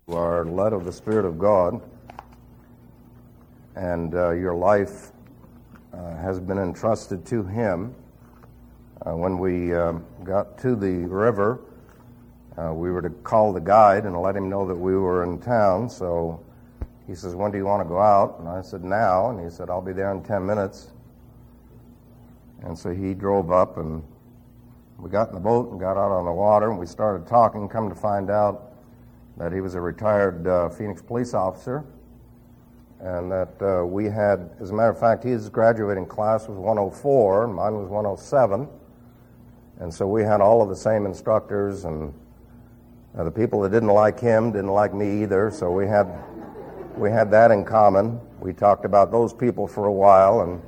You are led of the Spirit of God, and your life has been entrusted to Him. When we got to the river, we were to call the guide and let him know that we were in town. So he says, "When do you want to go out?" And I said, "Now." And he said, "I'll be there in 10 minutes. And so he drove up, and we got in the boat and got out on the water, and we started talking, come to find out that he was a retired Phoenix police officer, and that we had, as a matter of fact, his graduating class was 104, and mine was 107, and so we had all of the same instructors, and the people that didn't like him didn't like me either, so we had that in common. We talked about those people for a while, and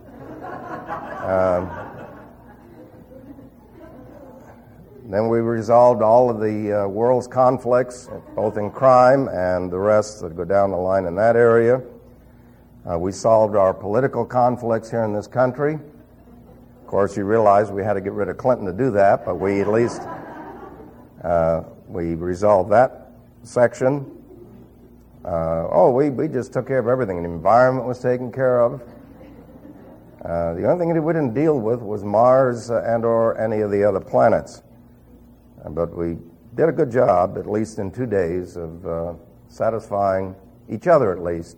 then we resolved all of the world's conflicts, both in crime and the rest that go down the line in that area. We solved our political conflicts here in this country. Of course, you realize we had to get rid of Clinton to do that, but we at least we resolved that section. We just took care of everything. The environment was taken care of. The only thing that we didn't deal with was Mars and or any of the other planets. But we did a good job, at least in 2 days, of satisfying each other, at least.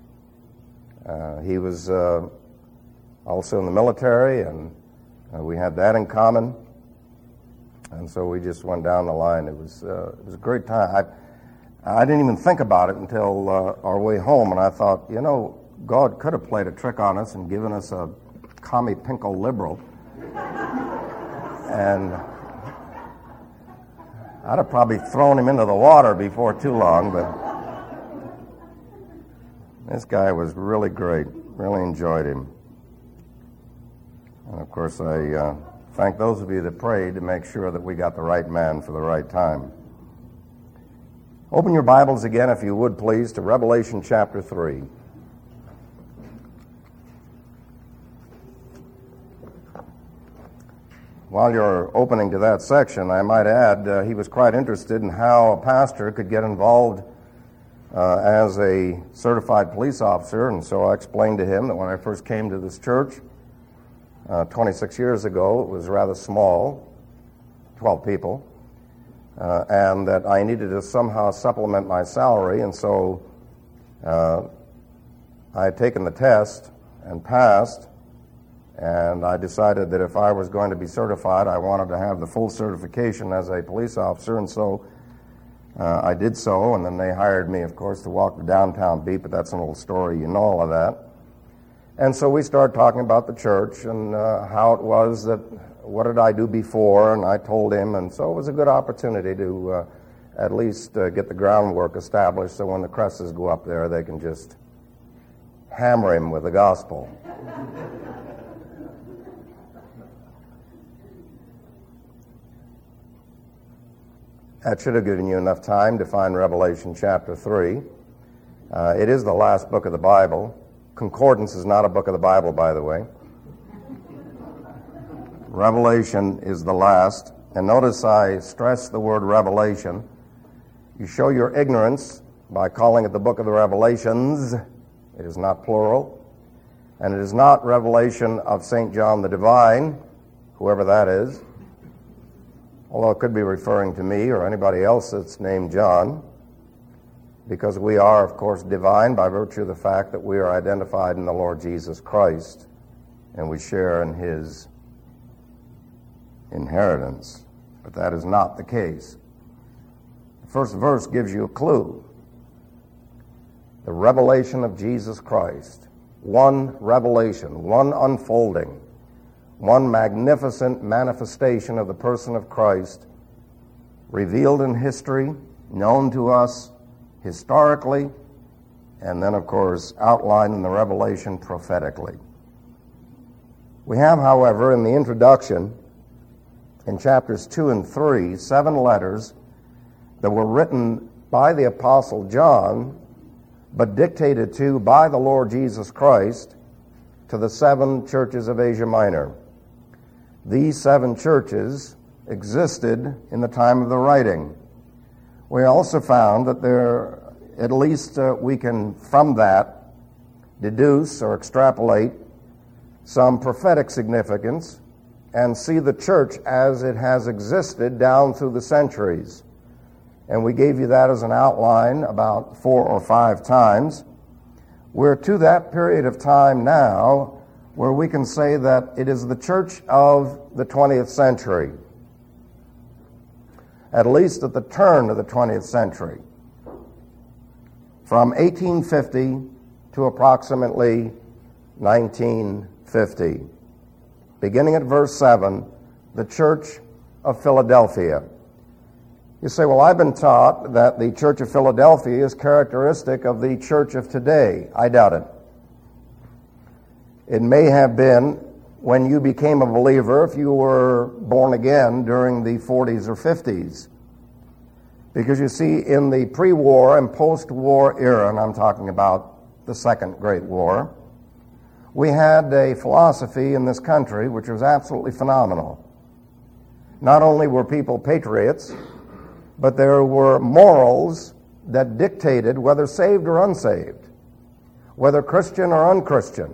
He was also in the military, and we had that in common. And so we just went down the line. It was a great time. I didn't even think about it until our way home, and I thought, God could have played a trick on us and given us a commie pinko liberal. And I'd have probably thrown him into the water before too long, but this guy was really great. Really enjoyed him. And of course, I thank those of you that prayed to make sure that we got the right man for the right time. Open your Bibles again, if you would, please, to Revelation chapter 3. While you're opening to that section, I might add he was quite interested in how a pastor could get involved as a certified police officer, and so I explained to him that when I first came to this church 26 years ago, it was rather small, 12 people, and that I needed to somehow supplement my salary, and so I had taken the test and passed. And I decided that if I was going to be certified, I wanted to have the full certification as a police officer, and so I did so, and then they hired me, of course, to walk the downtown beat, but that's an old story, you know all of that. And so we started talking about the church and how it was that, what did I do before, and I told him, and so it was a good opportunity to at least get the groundwork established so when the cresses go up there, they can just hammer him with the gospel. That should have given you enough time to find Revelation chapter 3. It is the last book of the Bible. Concordance is not a book of the Bible, by the way. Revelation is the last. And notice I stress the word revelation. You show your ignorance by calling it the book of the Revelations. It is not plural. And it is not revelation of St. John the Divine, whoever that is. Although it could be referring to me or anybody else that's named John, because we are, of course, divine by virtue of the fact that we are identified in the Lord Jesus Christ, and we share in His inheritance. But that is not the case. The first verse gives you a clue. The revelation of Jesus Christ. One revelation, one unfolding. One magnificent manifestation of the person of Christ, revealed in history, known to us historically, and then, of course, outlined in the Revelation prophetically. We have, however, in the introduction, in chapters 2 and 3, 7 letters that were written by the Apostle John, but dictated to by the Lord Jesus Christ to the 7 churches of Asia Minor. These 7 churches existed in the time of the writing. We also found that at least we can from that deduce or extrapolate some prophetic significance and see the church as it has existed down through the centuries. And we gave you that as an outline about 4 or 5 times. We're to that period of time now where we can say that it is the church of the 20th century, at least at the turn of the 20th century, from 1850 to approximately 1950. Beginning at verse 7, the Church of Philadelphia. You say, well, I've been taught that the Church of Philadelphia is characteristic of the church of today. I doubt it. It may have been when you became a believer if you were born again during the 40s or 50s. Because you see, in the pre-war and post-war era, and I'm talking about the Second Great War, we had a philosophy in this country which was absolutely phenomenal. Not only were people patriots, but there were morals that dictated whether saved or unsaved, whether Christian or unchristian.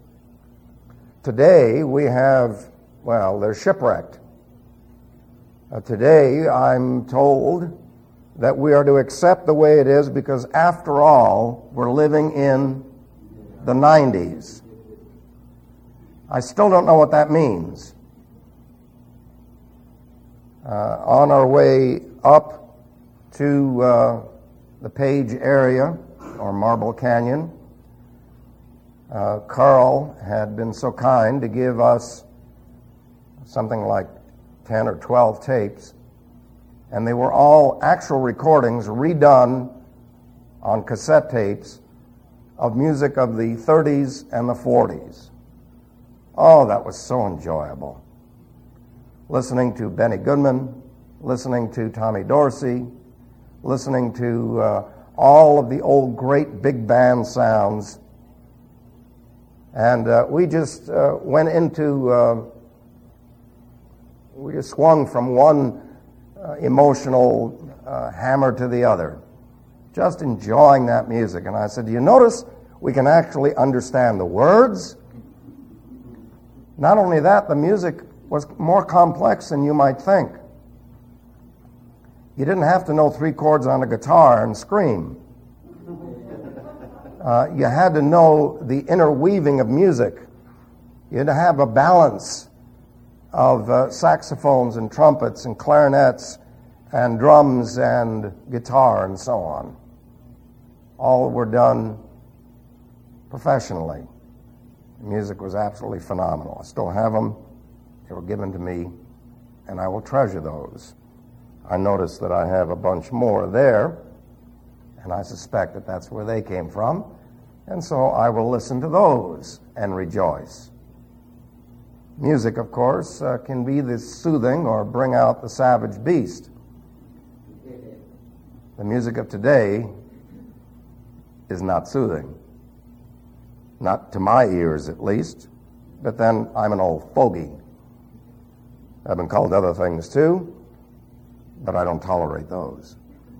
Today we have, they're shipwrecked. Today I'm told that we are to accept the way it is because, after all, we're living in the 90s. I still don't know what that means. On our way up to the Page area, or Marble Canyon, Carl had been so kind to give us something like 10 or 12 tapes, and they were all actual recordings redone on cassette tapes of music of the 30s and the 40s. Oh, that was so enjoyable. Listening to Benny Goodman, listening to Tommy Dorsey, listening to all of the old great big band sounds. And we just went into, we just swung from one emotional hammer to the other, just enjoying that music. And I said, do you notice we can actually understand the words? Not only that, the music was more complex than you might think. You didn't have to know 3 chords on a guitar and scream. You had to know the interweaving of music. You had to have a balance of saxophones and trumpets and clarinets and drums and guitar and so on. All were done professionally. The music was absolutely phenomenal. I still have them. They were given to me, and I will treasure those. I notice that I have a bunch more there, and I suspect that that's where they came from, and so I will listen to those and rejoice. Music, of course, can be the soothing or bring out the savage beast. The music of today is not soothing. Not to my ears, at least. But then I'm an old fogey. I've been called other things too, but I don't tolerate those.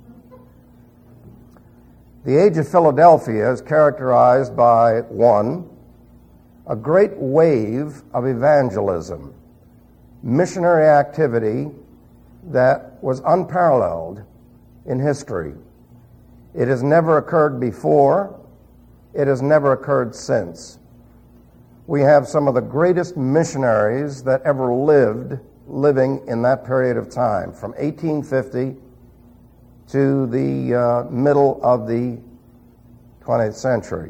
The age of Philadelphia is characterized by, 1, a great wave of evangelism, missionary activity that was unparalleled in history. It has never occurred before. It has never occurred since. We have some of the greatest missionaries that ever living in that period of time, from 1850 to the middle of the 20th century.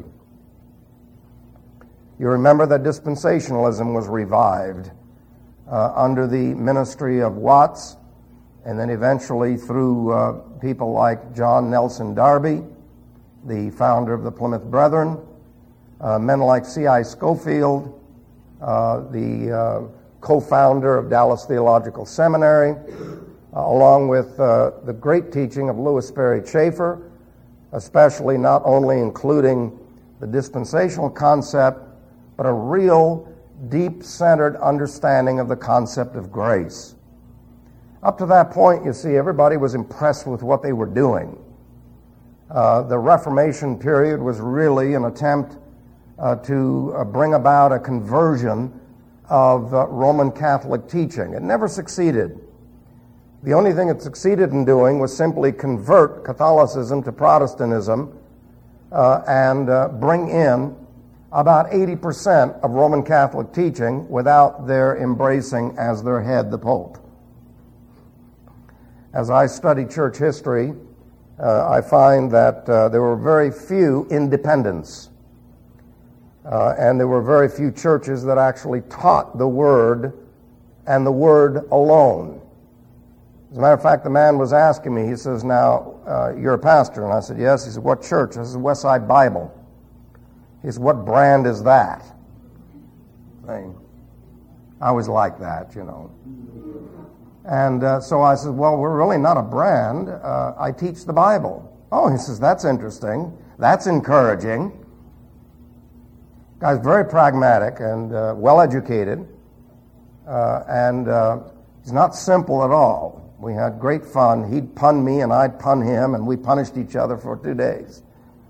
You remember that dispensationalism was revived under the ministry of Watts, and then eventually through people like John Nelson Darby, the founder of the Plymouth Brethren, men like C.I. Schofield, the co-founder of Dallas Theological Seminary, along with the great teaching of Louis Sperry Chafer, especially not only including the dispensational concept, but a real deep-centered understanding of the concept of grace. Up to that point, you see, everybody was impressed with what they were doing. The Reformation period was really an attempt to bring about a conversion of Roman Catholic teaching. It never succeeded. The only thing it succeeded in doing was simply convert Catholicism to Protestantism and bring in about 80% of Roman Catholic teaching without their embracing as their head the Pope. As I study church history, I find that there were very few independents, and there were very few churches that actually taught the Word and the Word alone. As a matter of fact, the man was asking me, he says, now, you're a pastor? And I said, yes. He said, what church? I said, Westside Bible. He said, what brand is that? I always like that, you know. And so I said, well, we're really not a brand. I teach the Bible. Oh, he says, that's interesting. That's encouraging. Guy's very pragmatic and well-educated. And he's not simple at all. We had great fun. He'd pun me and I'd pun him, and we punished each other for 2 days.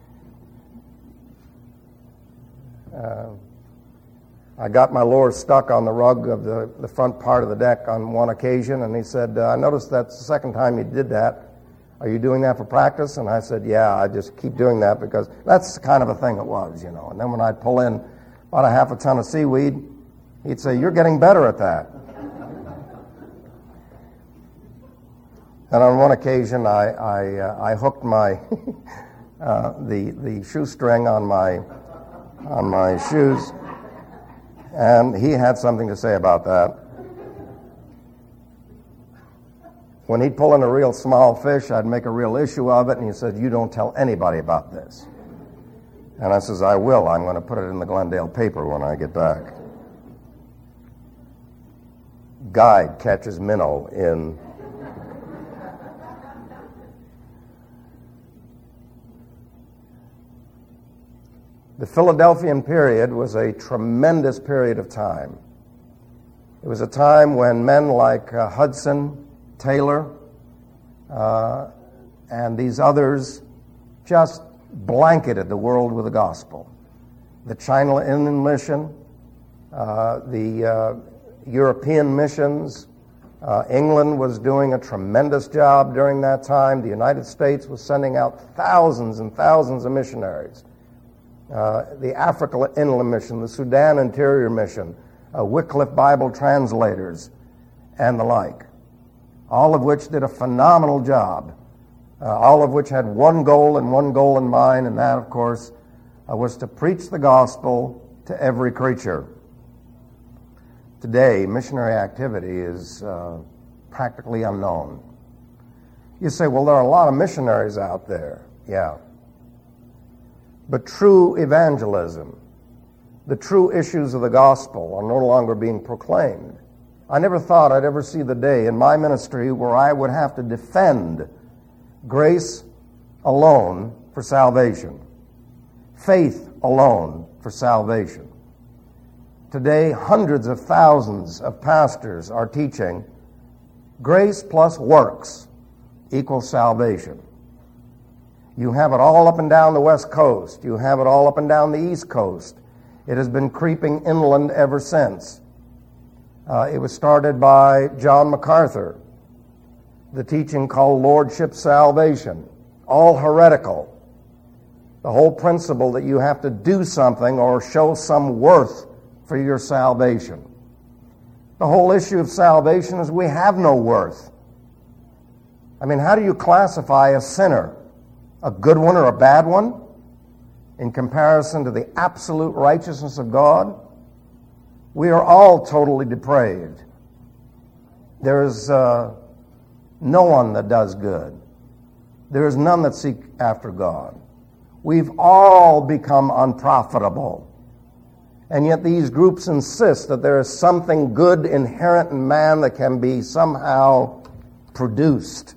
I got my lure stuck on the rug of the front part of the deck on one occasion, and he said, I noticed that's the second time you did that. Are you doing that for practice? And I said, yeah, I just keep doing that because that's the kind of a thing it was, you know. And then when I'd pull in about a half a ton of seaweed, he'd say, you're getting better at that. And on one occasion, I hooked my the shoestring on my shoes, and he had something to say about that. When he'd pull in a real small fish, I'd make a real issue of it, and he said, you don't tell anybody about this. And I says, I will. I'm going to put it in the Glendale paper when I get back. Guide catches minnow in... The Philadelphian period was a tremendous period of time. It was a time when men like Hudson, Taylor, and these others just blanketed the world with the gospel. The China Inland Mission, the European missions, England was doing a tremendous job during that time. The United States was sending out thousands and thousands of missionaries. The Africa Inland Mission, the Sudan Interior Mission, Wycliffe Bible translators, and the like, all of which did a phenomenal job, all of which had one goal and one goal in mind, and that, of course, was to preach the gospel to every creature. Today, missionary activity is practically unknown. You say, well, there are a lot of missionaries out there. Yeah. But true evangelism, the true issues of the gospel are no longer being proclaimed. I never thought I'd ever see the day in my ministry where I would have to defend grace alone for salvation, faith alone for salvation. Today, hundreds of thousands of pastors are teaching grace plus works equals salvation. You have it all up and down the West Coast. You have it all up and down the East Coast. It has been creeping inland ever since. It was started by John MacArthur, the teaching called Lordship Salvation, all heretical. The whole principle that you have to do something or show some worth for your salvation. The whole issue of salvation is we have no worth. I mean, how do you classify a sinner? A good one or a bad one in comparison to the absolute righteousness of God? We are all totally depraved. There is no one that does good. There is none that seek after God. We've all become unprofitable. And yet these groups insist that there is something good inherent in man that can be somehow produced.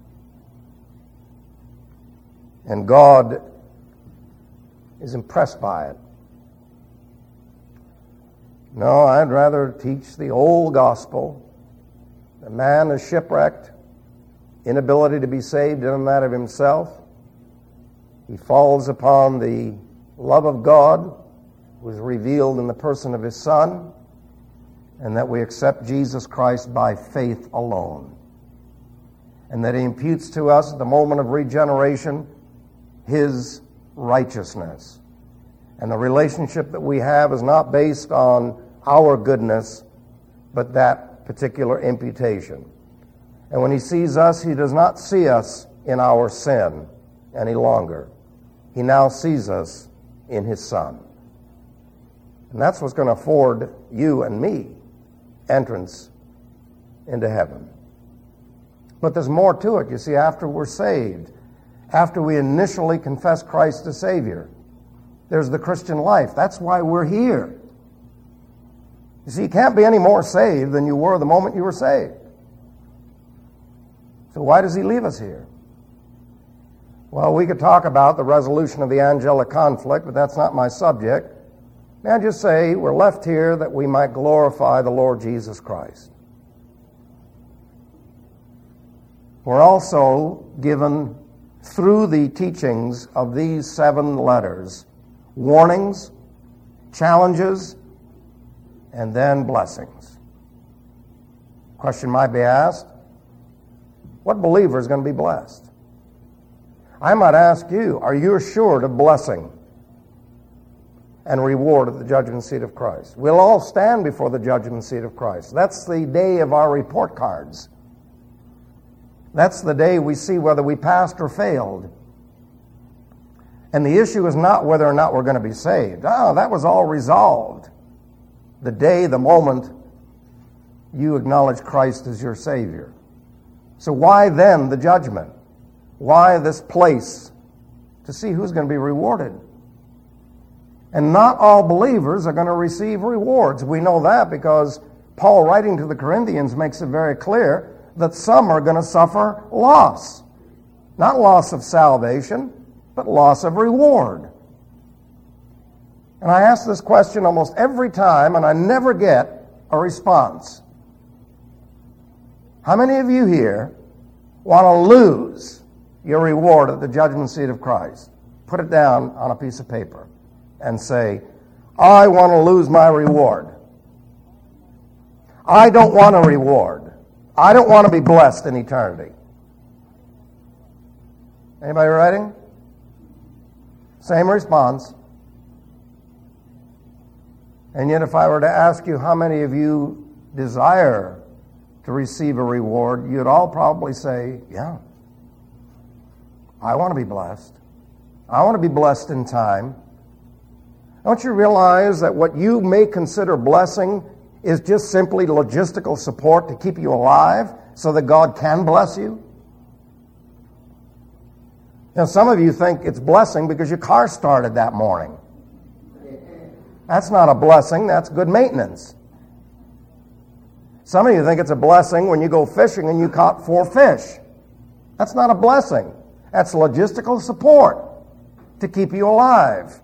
And God is impressed by it. No, I'd rather teach the old gospel, The man is shipwrecked, inability to be saved in and that of himself. He falls upon the love of God, who is revealed in the person of His Son, and that we accept Jesus Christ by faith alone. And that He imputes to us at the moment of regeneration His righteousness. And the relationship that we have is not based on our goodness, but that particular imputation. And when He sees us, He does not see us in our sin any longer. He now sees us in His Son. And that's what's going to afford you and me entrance into heaven. But there's more to it. You see, after we're saved, after we initially confess Christ as Savior, there's the Christian life. That's why we're here. You see, you can't be any more saved than you were the moment you were saved. So why does He leave us here? Well, we could talk about the resolution of the angelic conflict, but that's not my subject. May I just say, we're left here that we might glorify the Lord Jesus Christ. We're also given, through the teachings of these 7 letters, warnings, challenges, and then blessings. Question might be asked, what believer is going to be blessed? I might ask you, are you assured of blessing and reward at the judgment seat of Christ? We'll all stand before the judgment seat of Christ. That's the day of our report cards. That's the day we see whether we passed or failed. And the issue is not whether or not we're going to be saved. That was all resolved the day, the moment you acknowledge Christ as your Savior. So why then the judgment? Why this place? To see who's going to be rewarded. And not all believers are going to receive rewards. We know that because Paul, writing to the Corinthians, makes it very clear that some are going to suffer loss. Not loss of salvation, but loss of reward. And I ask this question almost every time, and I never get a response. How many of you here want to lose your reward at the judgment seat of Christ? Put it down on a piece of paper and say, I want to lose my reward. I don't want a reward. I don't want to be blessed in eternity. Anybody writing? Same response. And yet if I were to ask you how many of you desire to receive a reward, you'd all probably say, yeah, I want to be blessed. I want to be blessed in time. Don't you realize that what you may consider blessing is just simply logistical support to keep you alive so that God can bless you? Now, some of you think it's blessing because your car started that morning. That's not a blessing, that's good maintenance. Some of you think it's a blessing when you go fishing and you caught 4 fish. That's not a blessing. That's logistical support to keep you alive.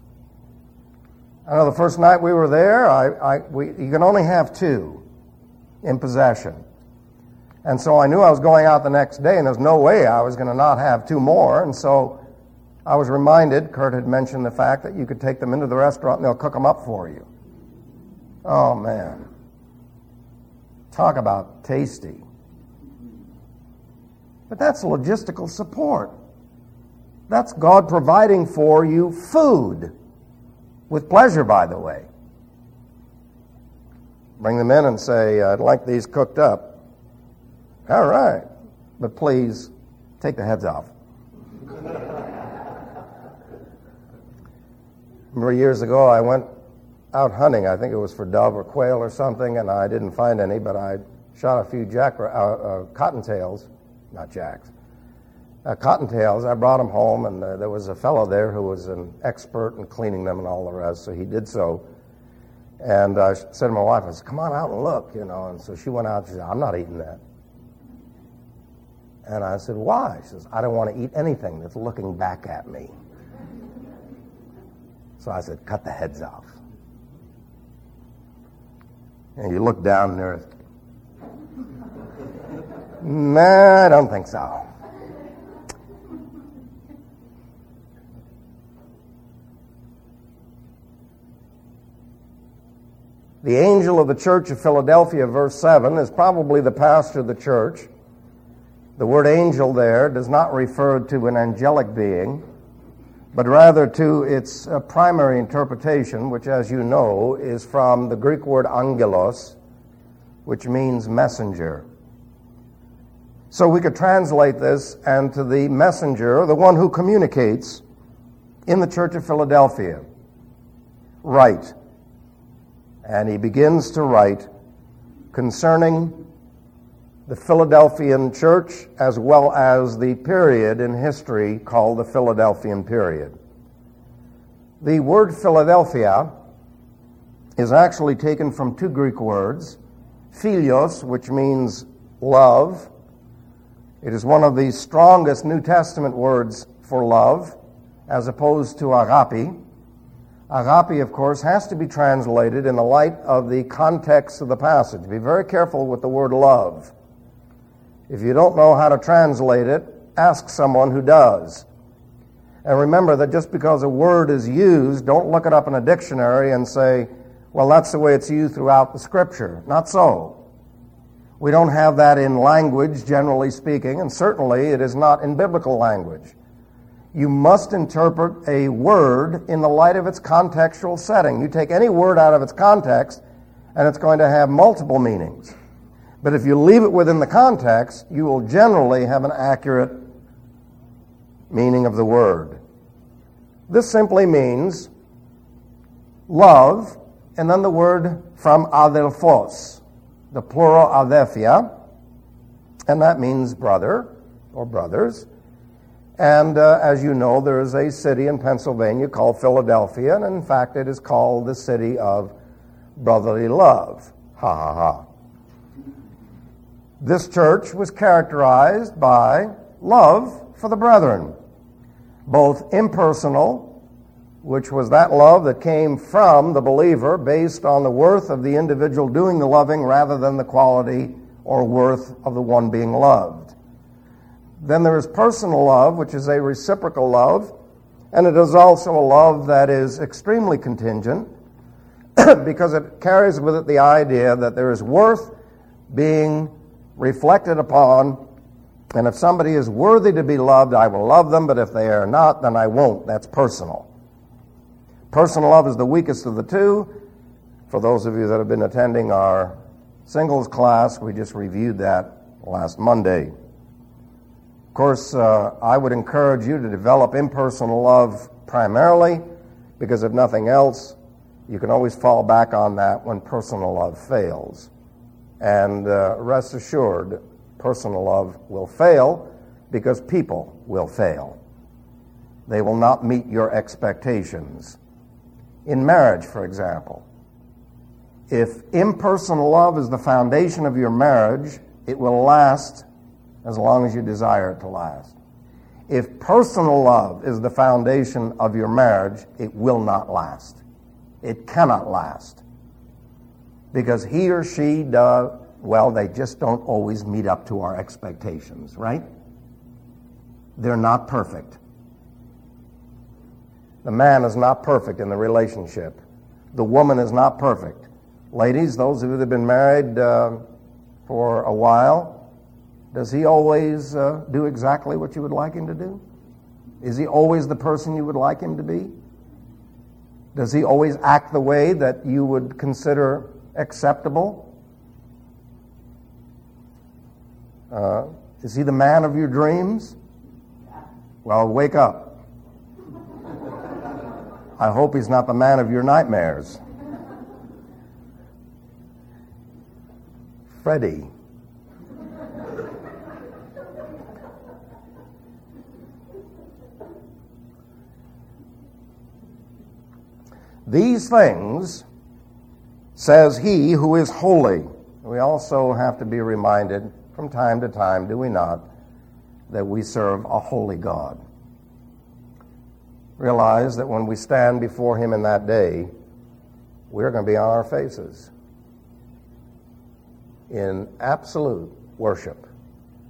I know the first night we were there, you can only have 2 in possession. And so I knew I was going out the next day, and there's no way I was going to not have 2 more. And so I was reminded, Kurt had mentioned the fact that you could take them into the restaurant and they'll cook them up for you. Oh, man. Talk about tasty. But that's logistical support. That's God providing for you food. With pleasure, by the way. Bring them in and say, I'd like these cooked up. All right. But please, take the heads off. Remember years ago, I went out hunting. I think it was for dove or quail or something, and I didn't find any, but I shot a few cottontails, not jacks, cottontails. I brought them home, and there was a fellow there who was an expert in cleaning them and all the rest, so he did so. And I said to my wife, I said, come on out and look, and so she went out and she said, I'm not eating that. And I said, why? She says, I don't want to eat anything that's looking back at me. So I said, cut the heads off. And you look down and there's Nah, I don't think so. The angel of the church of Philadelphia, verse 7, is probably the pastor of the church. The word angel there does not refer to an angelic being, but rather to its primary interpretation, which, as you know, is from the Greek word angelos, which means messenger. So we could translate this and to the messenger, the one who communicates in the church of Philadelphia. Write. And he begins to write concerning the Philadelphian church as well as the period in history called the Philadelphian period. The word Philadelphia is actually taken from two Greek words, philios, which means love. It is one of the strongest New Testament words for love, as opposed to agape. Agape, of course, has to be translated in the light of the context of the passage. Be very careful with the word love. If you don't know how to translate it, ask someone who does. And remember that just because a word is used, don't look it up in a dictionary and say, well, that's the way it's used throughout the Scripture. Not so. We don't have that in language, generally speaking, and certainly it is not in biblical language. You must interpret a word in the light of its contextual setting. You take any word out of its context, and it's going to have multiple meanings. But if you leave it within the context, you will generally have an accurate meaning of the word. This simply means love, and then the word from adelphos, the plural adelphia, and that means brother or brothers. And as you know, there is a city in Pennsylvania called Philadelphia, and in fact it is called the city of brotherly love. Ha ha ha. This church was characterized by love for the brethren, both impersonal, which was that love that came from the believer based on the worth of the individual doing the loving rather than the quality or worth of the one being loved. Then there is personal love, which is a reciprocal love, and it is also a love that is extremely contingent because it carries with it the idea that there is worth being reflected upon, and if somebody is worthy to be loved, I will love them, but if they are not, then I won't. That's personal. Personal love is the weakest of the two. For those of you that have been attending our singles class, we just reviewed that last Monday. Of course, I would encourage you to develop impersonal love primarily, because if nothing else, you can always fall back on that when personal love fails. And rest assured, personal love will fail because people will fail. They will not meet your expectations. In marriage, for example, if impersonal love is the foundation of your marriage, it will last as long as you desire it to last. If personal love is the foundation of your marriage, it will not last. It cannot last. Because he or she does, well, they just don't always meet up to our expectations, right? They're not perfect. The man is not perfect in the relationship. The woman is not perfect. Ladies, those of you that have been married for a while, does he always do exactly what you would like him to do? Is he always the person you would like him to be? Does he always act the way that you would consider acceptable? Is he the man of your dreams? Well, wake up. I hope he's not the man of your nightmares. Freddie. These things says he who is holy. We also have to be reminded from time to time, do we not, that we serve a holy God. Realize that when we stand before him in that day, we're going to be on our faces in absolute worship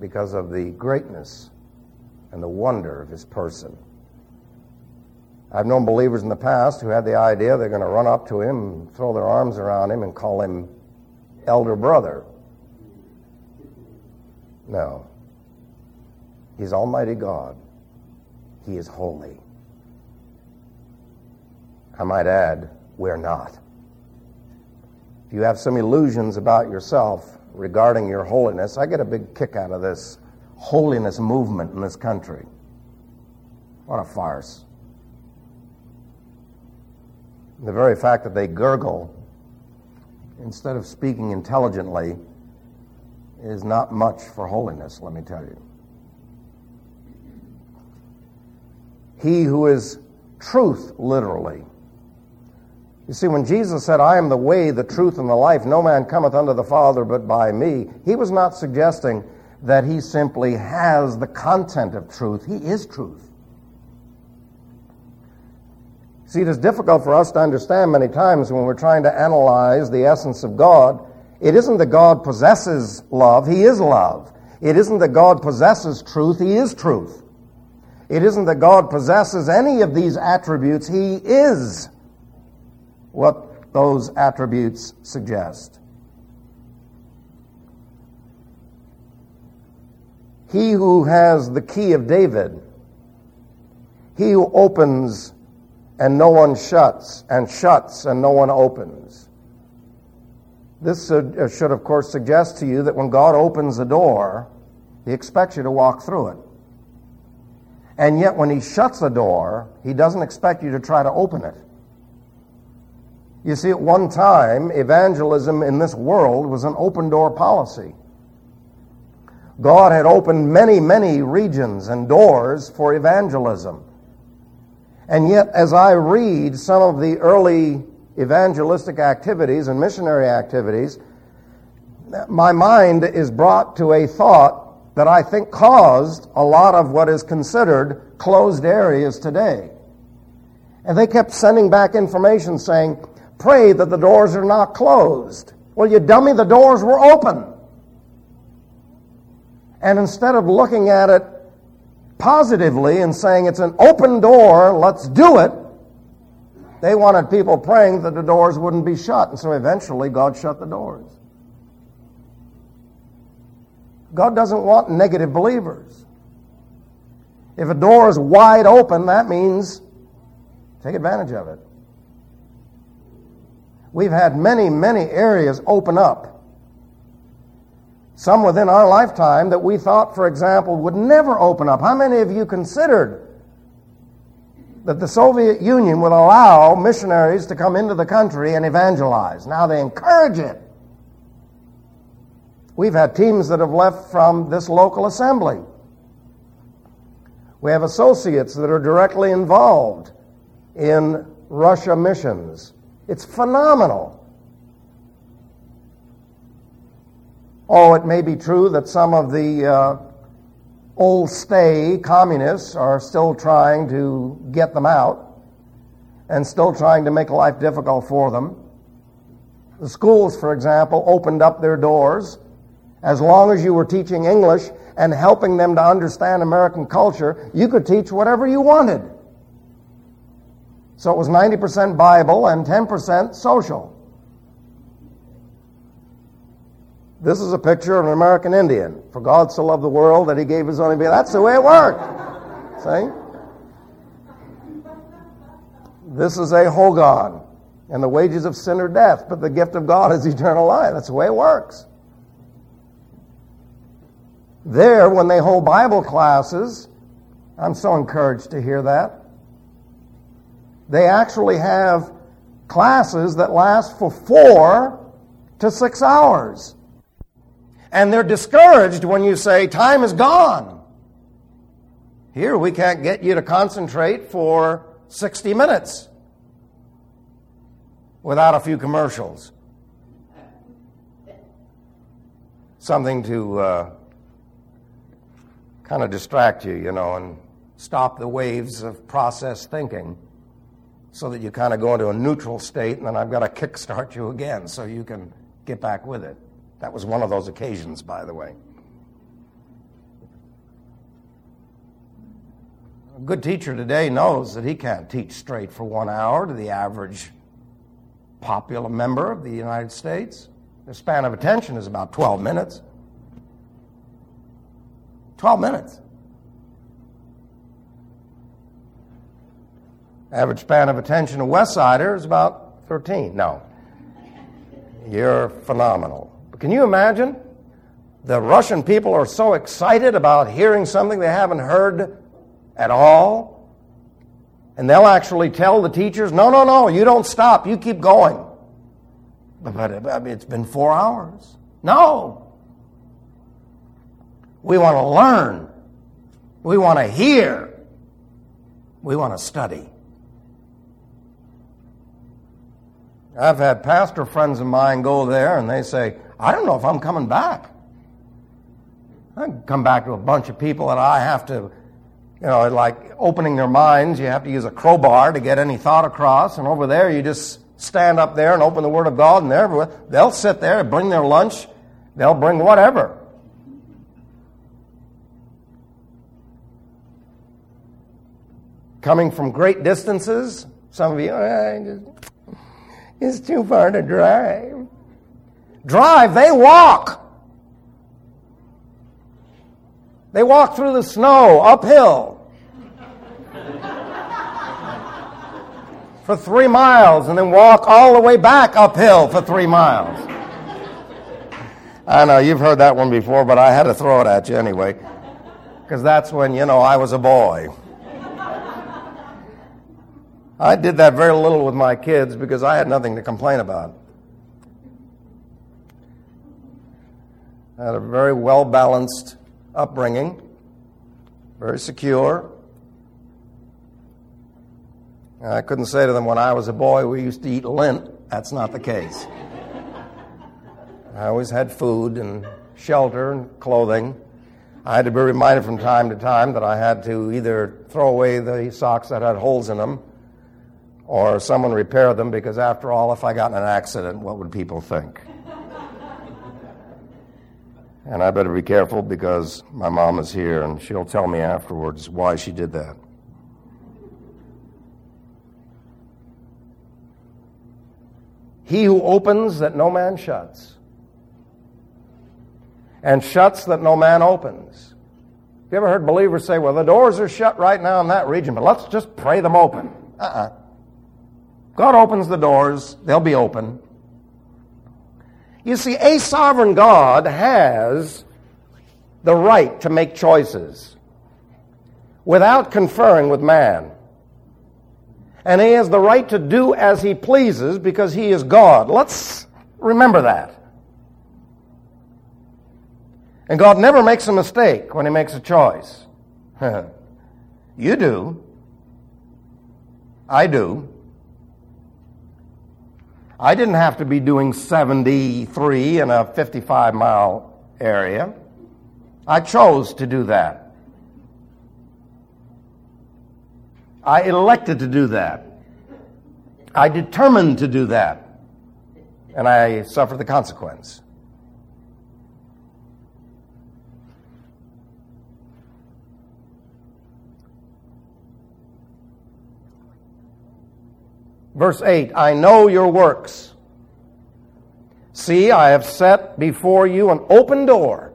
because of the greatness and the wonder of his person. I've known believers in the past who had the idea they're going to run up to him, throw their arms around him, and call him elder brother. No. He's Almighty God. He is holy. I might add, we're not. If you have some illusions about yourself regarding your holiness, I get a big kick out of this holiness movement in this country. What a farce. The very fact that they gurgle instead of speaking intelligently is not much for holiness, let me tell you. He who is truth, literally. You see, when Jesus said, I am the way, the truth, and the life, no man cometh unto the Father but by me, he was not suggesting that he simply has the content of truth. He is truth. See, it is difficult for us to understand many times when we're trying to analyze the essence of God. It isn't that God possesses love. He is love. It isn't that God possesses truth. He is truth. It isn't that God possesses any of these attributes. He is what those attributes suggest. He who has the key of David, he who opens and no one shuts, and shuts and no one opens. This should, of course, suggest to you that when God opens a door, he expects you to walk through it. And yet when he shuts a door, he doesn't expect you to try to open it. You see, at one time, evangelism in this world was an open-door policy. God had opened many, many regions and doors for evangelism. And yet, as I read some of the early evangelistic activities and missionary activities, my mind is brought to a thought that I think caused a lot of what is considered closed areas today. And they kept sending back information saying, pray that the doors are not closed. Well, you dummy, the doors were open. And instead of looking at it positively and saying it's an open door, let's do it, they wanted people praying that the doors wouldn't be shut. And so eventually God shut the doors. God doesn't want negative believers. If a door is wide open, that means take advantage of it. We've had many, many areas open up. Some within our lifetime that we thought, for example, would never open up. How many of you considered that the Soviet Union would allow missionaries to come into the country and evangelize? Now they encourage it. We've had teams that have left from this local assembly. We have associates that are directly involved in Russia missions. It's phenomenal. Oh, it may be true that some of the old stay communists are still trying to get them out and still trying to make life difficult for them. The schools, for example, opened up their doors. As long as you were teaching English and helping them to understand American culture, you could teach whatever you wanted. So it was 90% Bible and 10% social. This is a picture of an American Indian. For God so loved the world that he gave his only begotten. That's the way it worked. See? This is a Hogan. And the wages of sin are death, but the gift of God is eternal life. That's the way it works. There, when they hold Bible classes, I'm so encouraged to hear that. They actually have classes that last for 4 to 6 hours. And they're discouraged when you say, time is gone. Here, we can't get you to concentrate for 60 minutes without a few commercials. Something to kind of distract you, and stop the waves of processed thinking so that you kind of go into a neutral state, and then I've got to kickstart you again so you can get back with it. That was one of those occasions, by the way. A good teacher today knows that he can't teach straight for 1 hour to the average popular member of the United States. The span of attention is about 12 minutes. 12 minutes. Average span of attention of West Sider is about 13. No. You're phenomenal. But can you imagine? The Russian people are so excited about hearing something they haven't heard at all. And they'll actually tell the teachers, no, you don't stop, you keep going. But it's been 4 hours. No. We want to learn. We want to hear. We want to study. I've had pastor friends of mine go there and they say, I don't know if I'm coming back. I come back to a bunch of people that I have to, like opening their minds, you have to use a crowbar to get any thought across, and over there you just stand up there and open the Word of God, and they'll sit there, bring their lunch, they'll bring whatever. Coming from great distances, some of you, it's too far to drive. Drive, they walk. They walk through the snow, uphill, for 3 miles, and then walk all the way back uphill for 3 miles. I know, you've heard that one before, but I had to throw it at you anyway, because that's when, I was a boy. I did that very little with my kids because I had nothing to complain about. I had a very well-balanced upbringing, very secure. I couldn't say to them when I was a boy we used to eat lint. That's not the case. I always had food and shelter and clothing. I had to be reminded from time to time that I had to either throw away the socks that had holes in them or someone repair them, because after all, if I got in an accident, what would people think? And I better be careful because my mom is here and she'll tell me afterwards why she did that. He who opens that no man shuts, and shuts that no man opens. Have you ever heard believers say, well, the doors are shut right now in that region, but let's just pray them open? God opens the doors, they'll be open. You see, a sovereign God has the right to make choices without conferring with man. And he has the right to do as he pleases because he is God. Let's remember that. And God never makes a mistake when he makes a choice. You do. I do. I didn't have to be doing 73 in a 55-mile area. I chose to do that. I elected to do that. I determined to do that. And I suffered the consequence. Verse 8, I know your works. See, I have set before you an open door.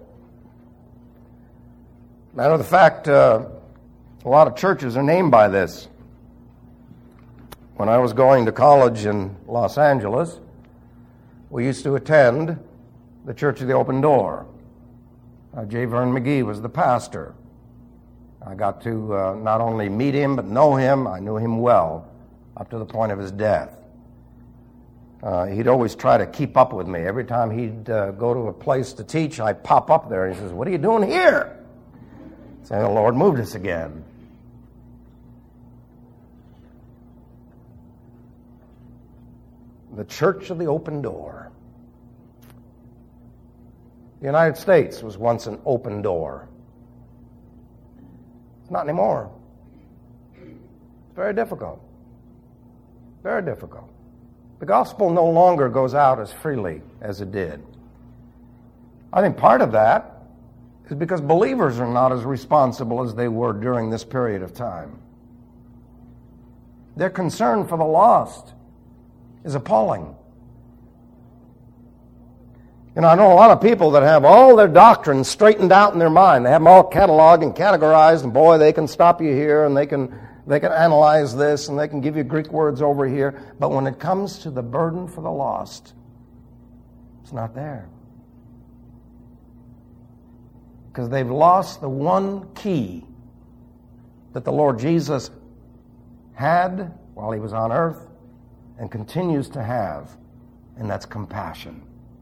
Matter of fact, a lot of churches are named by this. When I was going to college in Los Angeles, we used to attend the Church of the Open Door. J. Vern McGee was the pastor. I got to not only meet him, but know him. I knew him well, up to the point of his death. He'd always try to keep up with me. Every time he'd go to a place to teach, I'd pop up there. He says, what are you doing here? I'd say, the Lord moved us again. The Church of the Open Door. The United States was once an open door. It's not anymore. It's very difficult. Very difficult. The gospel no longer goes out as freely as it did. I think part of that is because believers are not as responsible as they were during this period of time. Their concern for the lost is appalling. And I know a lot of people that have all their doctrines straightened out in their mind. They have them all cataloged and categorized, and boy, they can stop you here, and they can analyze this, and they can give you Greek words over here. But when it comes to the burden for the lost, it's not there. Because they've lost the one key that the Lord Jesus had while he was on earth and continues to have, and that's compassion.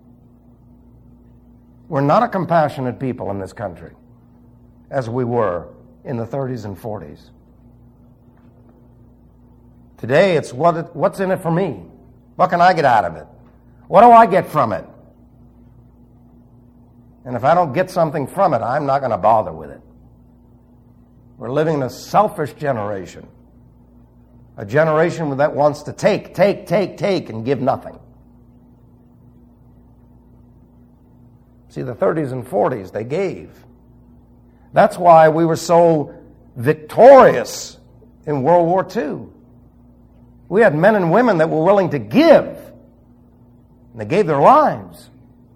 We're not a compassionate people in this country as we were in the 30s and 40s. Today, it's what's in it for me? What can I get out of it? What do I get from it? And if I don't get something from it, I'm not going to bother with it. We're living in a selfish generation. A generation that wants to take, and give nothing. See, the 30s and 40s, they gave. That's why we were so victorious in World War II. We had men and women that were willing to give. And they gave their lives.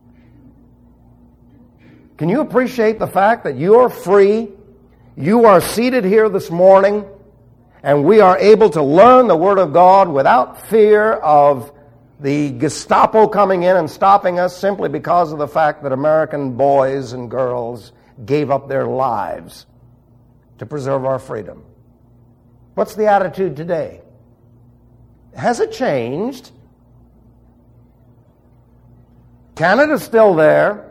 Can you appreciate the fact that you are free, you are seated here this morning, and we are able to learn the Word of God without fear of the Gestapo coming in and stopping us simply because of the fact that American boys and girls gave up their lives to preserve our freedom? What's the attitude today? Has it changed? Canada's still there.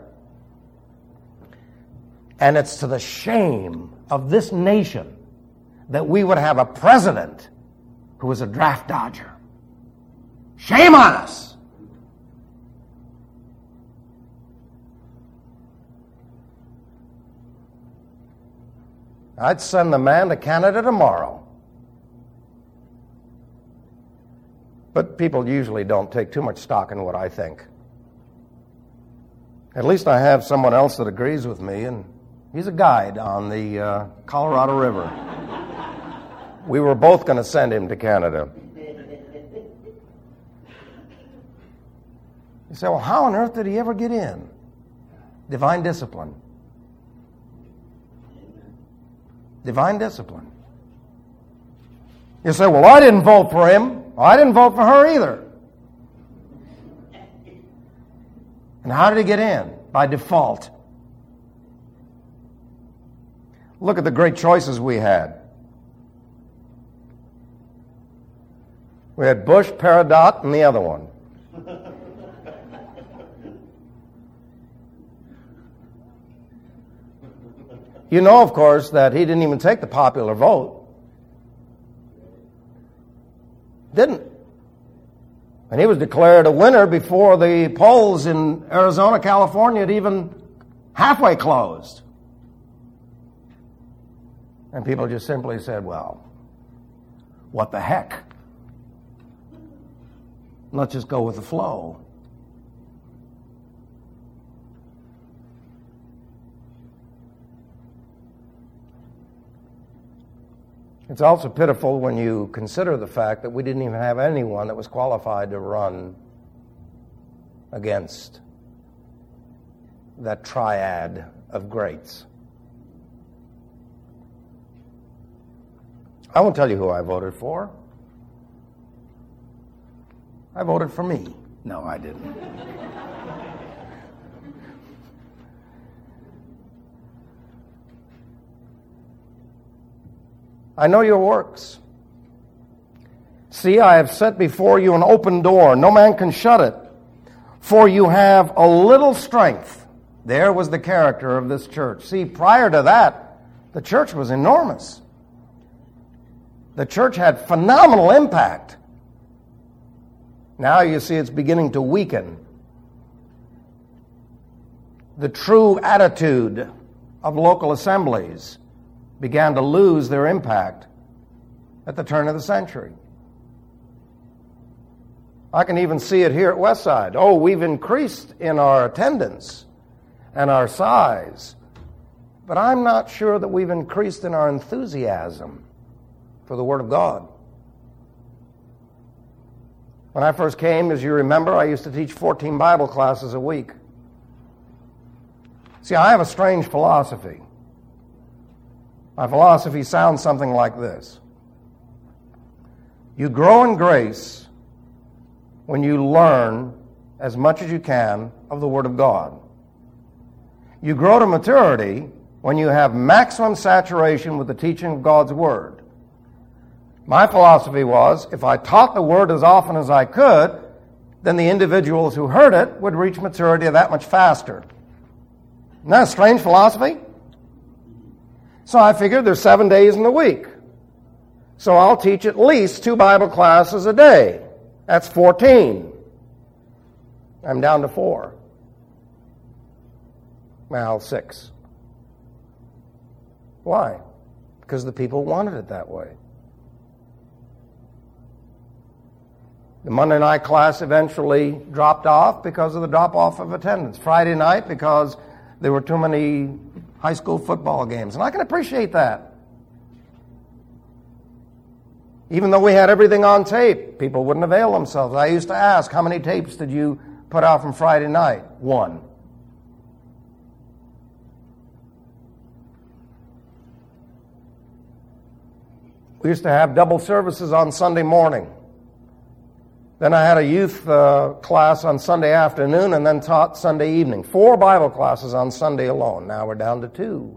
And it's to the shame of this nation that we would have a president who was a draft dodger. Shame on us! I'd send the man to Canada tomorrow. But people usually don't take too much stock in what I think. At least I have someone else that agrees with me, and he's a guide on the Colorado River. We were both going to send him to Canada. You say, well, how on earth did he ever get in? Divine discipline. Divine discipline. You say, well, I didn't vote for him. Well, I didn't vote for her either. And how did he get in? By default. Look at the great choices we had. We had Bush, Peridot, and the other one. You know, of course, that he didn't even take the popular vote. Didn't. And he was declared a winner before the polls in Arizona, California had even halfway closed. And people just simply said, well, what the heck? Let's just go with the flow. It's also pitiful when you consider the fact that we didn't even have anyone that was qualified to run against that triad of greats. I won't tell you who I voted for. I voted for me. No, I didn't. I know your works. See, I have set before you an open door. No man can shut it. For you have a little strength. There was the character of this church. See, prior to that, the church was enormous. The church had phenomenal impact. Now you see it's beginning to weaken. The true attitude of local assemblies began to lose their impact at the turn of the century. I can even see it here at Westside. Oh, we've increased in our attendance and our size. but I'm not sure that we've increased in our enthusiasm for the Word of God. When I first came, as you remember, I used to teach 14 Bible classes a week. See, I have a strange philosophy. My philosophy sounds something like this. You grow in grace when you learn as much as you can of the Word of God. You grow to maturity when you have maximum saturation with the teaching of God's Word. My philosophy was, if I taught the Word as often as I could, then the individuals who heard it would reach maturity that much faster. Isn't that a strange philosophy? So I figured there's 7 days in the week. So I'll teach at least 2 Bible classes a day. That's 14. I'm down to 4. Well, 6. Why? Because the people wanted it that way. The Monday night class eventually dropped off because of the drop-off of attendance. Friday night because there were too many high school football games. And I can appreciate that. Even though we had everything on tape, people wouldn't avail themselves. I used to ask, how many tapes did you put out from Friday night? 1. We used to have double services on Sunday morning. Then I had a youth class on Sunday afternoon and then taught Sunday evening. 4 Bible classes on Sunday alone. Now we're down to 2.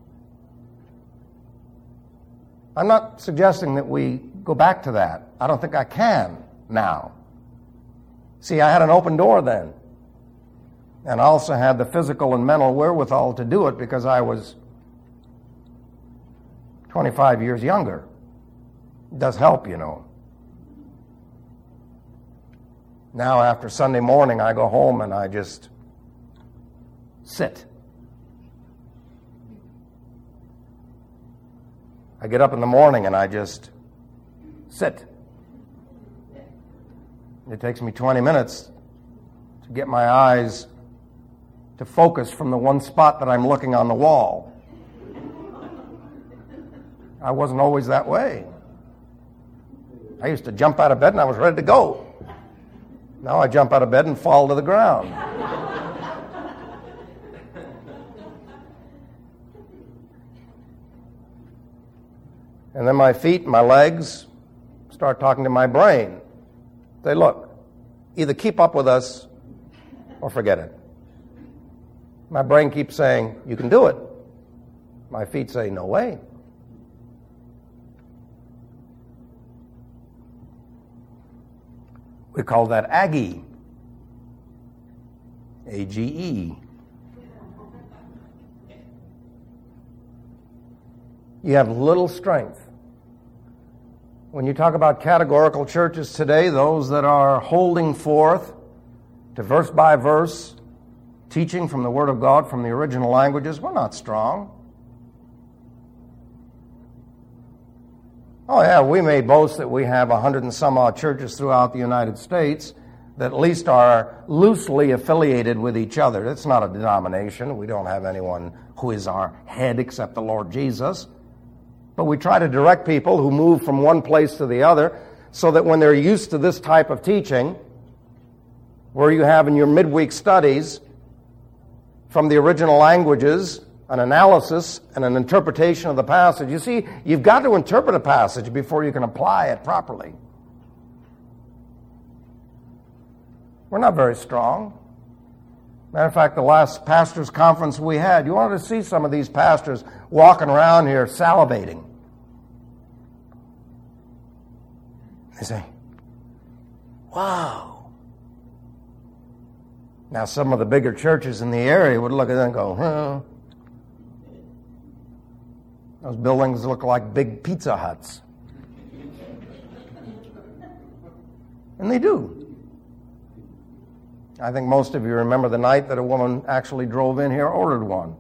I'm not suggesting that we go back to that. I don't think I can now. See, I had an open door then. And I also had the physical and mental wherewithal to do it because I was 25 years younger. It does help, you know. Now, after Sunday morning, I go home and I just sit. I get up in the morning and I just sit. It takes me 20 minutes to get my eyes to focus from the one spot that I'm looking on the wall. I wasn't always that way. I used to jump out of bed and I was ready to go. Now I jump out of bed and fall to the ground. And then my feet, my legs start talking to my brain. Say, look, either keep up with us or forget it. My brain keeps saying, you can do it. My feet say, no way. We call that Aggie. A-G-E. You have little strength. When you talk about categorical churches today, those that are holding forth to verse by verse, teaching from the Word of God from the original languages, we're not strong. Oh yeah, we may boast that we have 100 and some odd churches throughout the United States that at least are loosely affiliated with each other. It's not a denomination. We don't have anyone who is our head except the Lord Jesus. But we try to direct people who move from one place to the other so that when they're used to this type of teaching, where you have in your midweek studies from the original languages an analysis and an interpretation of the passage. You see, you've got to interpret a passage before you can apply it properly. We're not very strong. Matter of fact, the last pastors' conference we had, you wanted to see some of these pastors walking around here salivating. They say, wow. Now, some of the bigger churches in the area would look at them and go, huh. Those buildings look like big Pizza Huts. And they do. I think most of you remember the night that a woman actually drove in here, ordered one.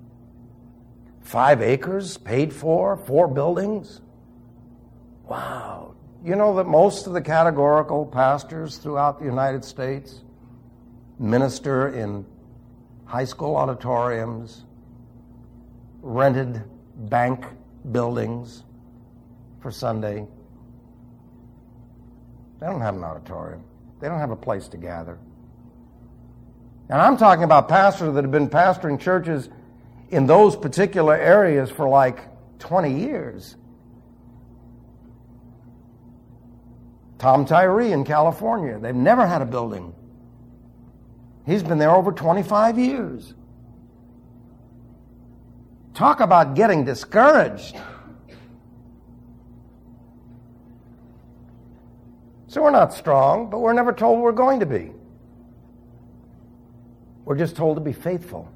$5 acres paid for, 4 buildings. Wow. You know that most of the categorical pastors throughout the United States minister in high school auditoriums, rented bank buildings for Sunday. They don't have an auditorium. They don't have a place to gather. And I'm talking about pastors that have been pastoring churches in those particular areas for like 20 years. Tom Tyree in California, they've never had a building. He's been there over 25 years. Talk about getting discouraged. So we're not strong, but we're never told we're going to be. We're just told to be faithful.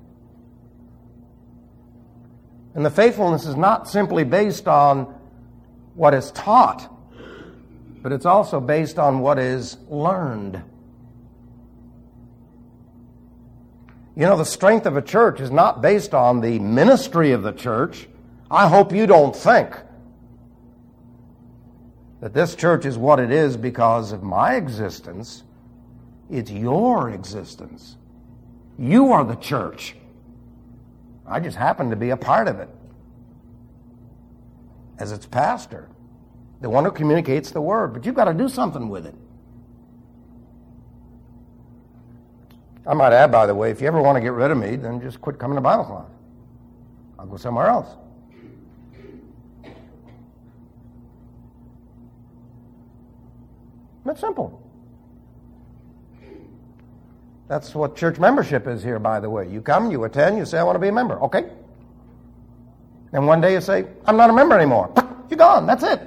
And the faithfulness is not simply based on what is taught, but it's also based on what is learned. You know, the strength of a church is not based on the ministry of the church. I hope you don't think that this church is what it is because of my existence. It's your existence. You are the church. I just happen to be a part of it as its pastor, the one who communicates the word. But you've got to do something with it. I might add, by the way, if you ever want to get rid of me, then just quit coming to Bible class. I'll go somewhere else. That's simple. That's what church membership is here, by the way. You come, you attend, you say, I want to be a member. Okay. And one day you say, I'm not a member anymore. You're gone. That's it.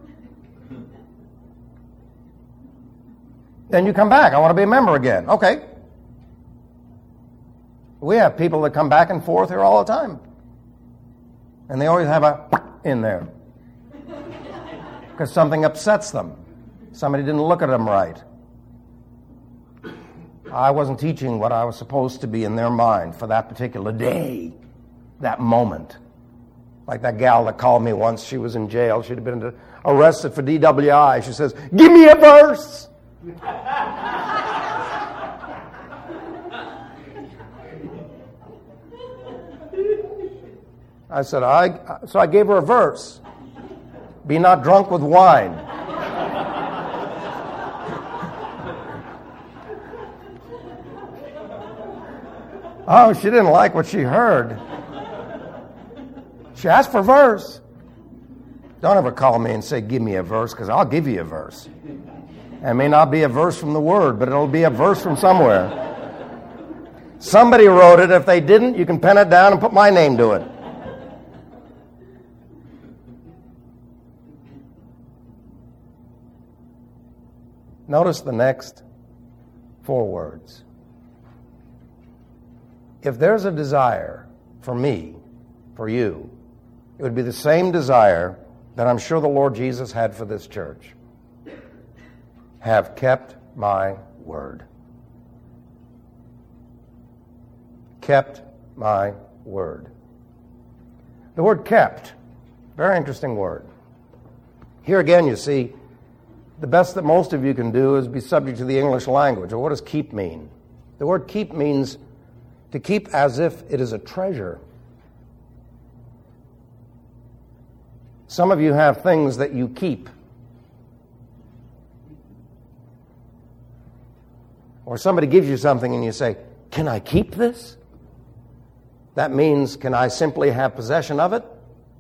Then you come back. I want to be a member again. Okay. We have people that come back and forth here all the time. And they always have a in there. Because something upsets them. Somebody didn't look at them right. I wasn't teaching what I was supposed to be in their mind for that particular day, that moment. Like that gal that called me once. She was in jail. She'd have been arrested for DWI. She says, give me a verse. I said, so I gave her a verse. Be not drunk with wine. Oh, she didn't like what she heard. She asked for a verse. Don't ever call me and say, give me a verse, because I'll give you a verse. It may not be a verse from the Word, but it'll be a verse from somewhere. Somebody wrote it. If they didn't, you can pen it down and put my name to it. Notice the next 4 words. If there's a desire for me, for you, it would be the same desire that I'm sure the Lord Jesus had for this church. Have kept my word. Kept my word. The word kept, very interesting word. Here again, you see, the best that most of you can do is be subject to the English language. Or what does keep mean? The word keep means to keep as if it is a treasure. Some of you have things that you keep. Or somebody gives you something and you say, can I keep this? That means, can I simply have possession of it?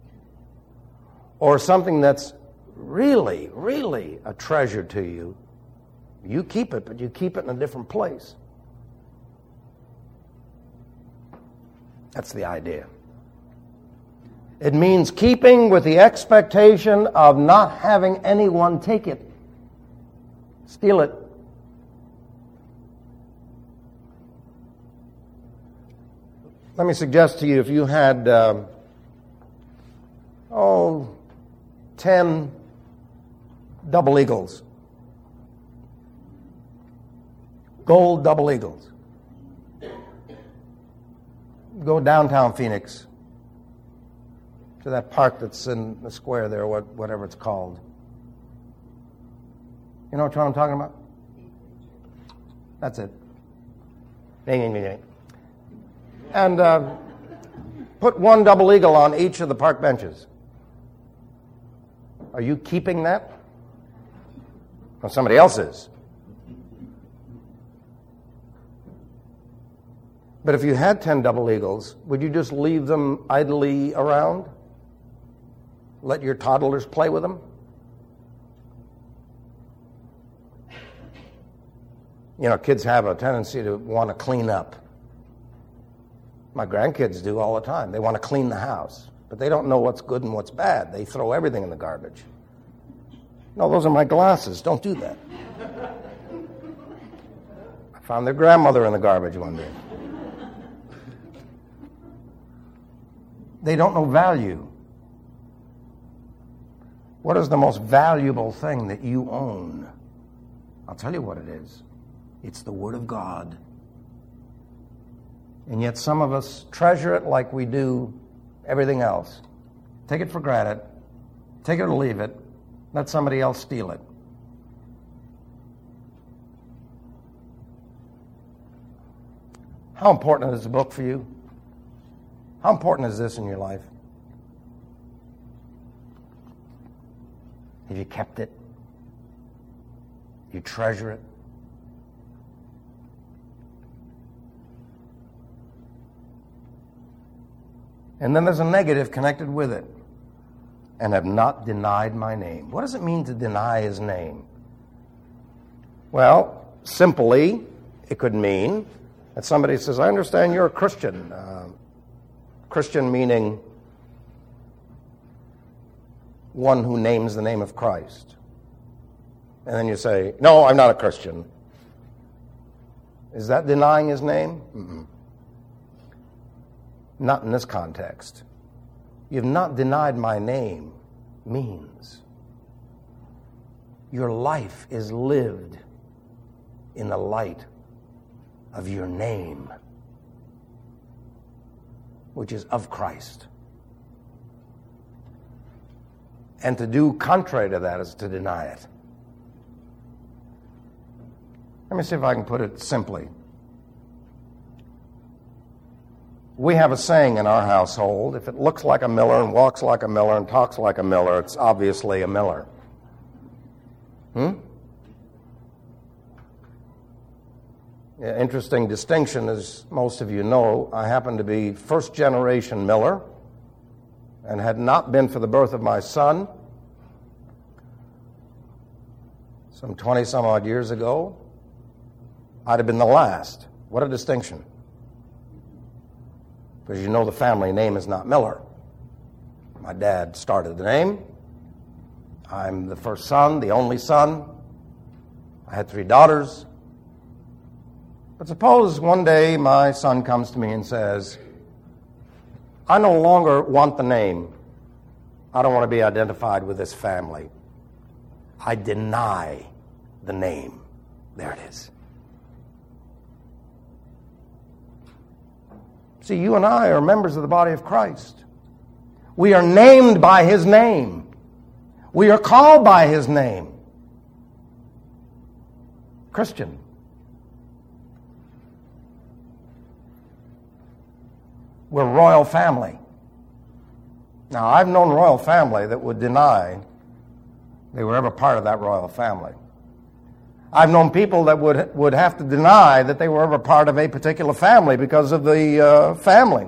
Or something that's really, really a treasure to you. You keep it, but you keep it in a different place. That's the idea. It means keeping with the expectation of not having anyone take it, steal it. Let me suggest to you, if you had, 10 double eagles, gold double eagles, go downtown Phoenix to that park that's in the square there, whatever it's called. You know what I'm talking about? That's it. And put one double eagle on each of the park benches. Are you keeping that? Or somebody else is. But if you had 10 double eagles, would you just leave them idly around? Let your toddlers play with them? You know, kids have a tendency to want to clean up. My grandkids do all the time. They want to clean the house, but they don't know what's good and what's bad. They throw everything in the garbage. No, those are my glasses. Don't do that. I found their grandmother in the garbage one day. They don't know value. What is the most valuable thing that you own? I'll tell you what it is. It's the Word of God. And yet some of us treasure it like we do everything else. Take it for granted. Take it or leave it. Let somebody else steal it. How important is the book for you? How important is this in your life? Have you kept it? You treasure it? And then there's a negative connected with it. And have not denied my name. What does it mean to deny his name? Well, simply, it could mean that somebody says, I understand you're a Christian. Christian meaning one who names the name of Christ. And then you say, no, I'm not a Christian. Is that denying his name? Mm-mm. Not in this context. You've not denied my name means your life is lived in the light of your name, which is of Christ. And to do contrary to that is to deny it. Let me see if I can put it simply. We have a saying in our household, if it looks like a Miller and walks like a Miller and talks like a Miller, it's obviously a Miller. Yeah, interesting distinction, as most of you know, I happen to be first generation Miller, and had not been for the birth of my son some 20 some odd years ago, I'd have been the last. What a distinction. Because you know the family name is not Miller. My dad started the name. I'm the first son, the only son. I had 3 daughters. But suppose one day my son comes to me and says, I no longer want the name. I don't want to be identified with this family. I deny the name. There it is. See, you and I are members of the body of Christ. We are named by his name. We are called by his name. Christian. We're royal family. Now, I've known royal family that would deny they were ever part of that royal family. I've known people that would have to deny that they were ever part of a particular family because of the family.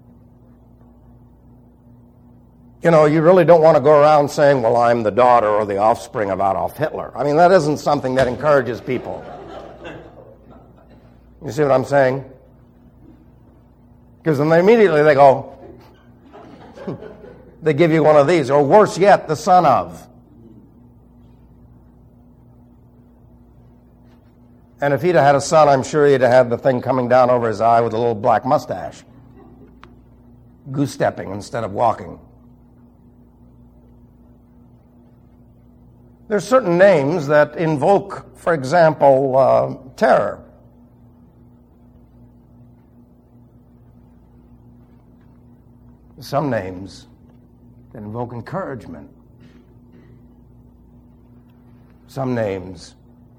You know, you really don't want to go around saying, well, I'm the daughter or the offspring of Adolf Hitler. I mean, that isn't something that encourages people. You see what I'm saying? Because then immediately they go, they give you one of these, or worse yet, the son of. And if he'd have had a son, I'm sure he'd have had the thing coming down over his eye with a little black mustache. Goose-stepping instead of walking. There's certain names that invoke, for example, terror. Some names that invoke encouragement. some names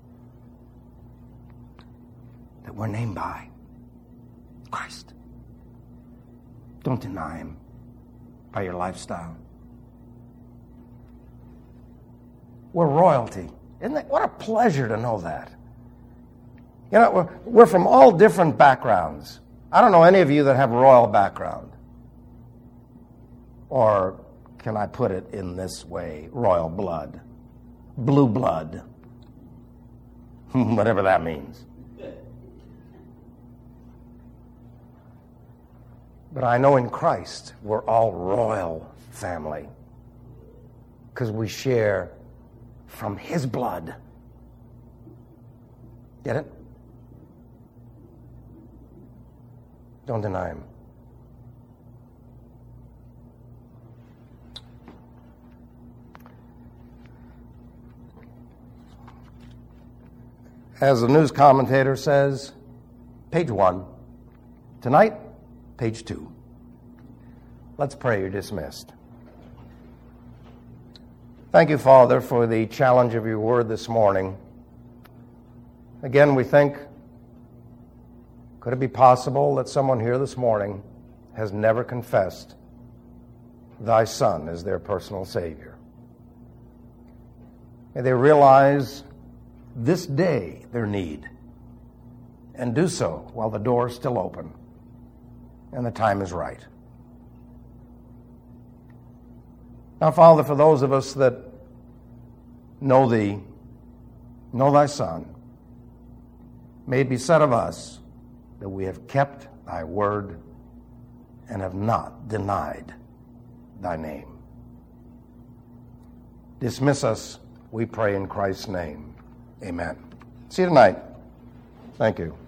that we're named by. Christ. Don't deny him by your lifestyle. We're royalty. Isn't it? What a pleasure to know that. You know, we're from all different backgrounds. I don't know any of you that have royal background. Or can I put it in this way? Royal blood. Blue blood. Whatever that means. But I know in Christ we're all royal family because we share from his blood. Get it? Don't deny him. As the news commentator says, page 1. Tonight, page 2. Let's pray. You're dismissed. Thank you, Father, for the challenge of your word this morning. Again, we think, could it be possible that someone here this morning has never confessed thy Son as their personal Savior? May they realize this day their need, and do so while the door is still open and the time is right. Now, Father, for those of us that know thee, know thy Son, may it be said of us that we have kept thy word and have not denied thy name. Dismiss us, we pray in Christ's name. Amen. See you tonight. Thank you.